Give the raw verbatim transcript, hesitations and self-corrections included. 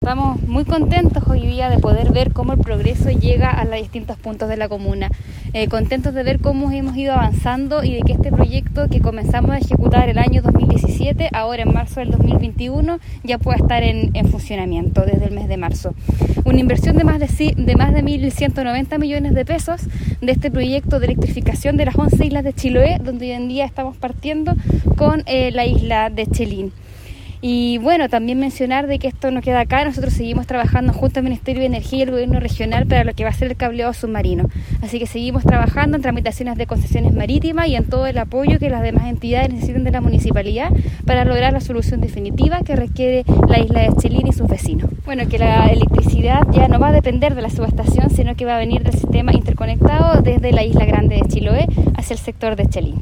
Estamos muy contentos hoy día de poder ver cómo el progreso llega a los distintos puntos de la comuna. Eh, contentos de ver cómo hemos ido avanzando y de que este proyecto que comenzamos a ejecutar el año dos mil diecisiete, ahora en marzo del dos mil veintiuno, ya pueda estar en, en funcionamiento desde el mes de marzo. Una inversión de más de, de más de mil ciento noventa millones de pesos de este proyecto de electrificación de las once islas de Chiloé, donde hoy en día estamos partiendo con eh, la isla de Chelín. Y bueno, también mencionar de que esto no queda acá, nosotros seguimos trabajando junto al Ministerio de Energía y el Gobierno Regional para lo que va a ser el cableado submarino. Así que seguimos trabajando en tramitaciones de concesiones marítimas y en todo el apoyo que las demás entidades necesiten de la municipalidad para lograr la solución definitiva que requiere la isla de Chelín y sus vecinos. Bueno, que la electricidad ya no va a depender de la subestación, sino que va a venir del sistema interconectado desde la isla grande de Chiloé hacia el sector de Chelín.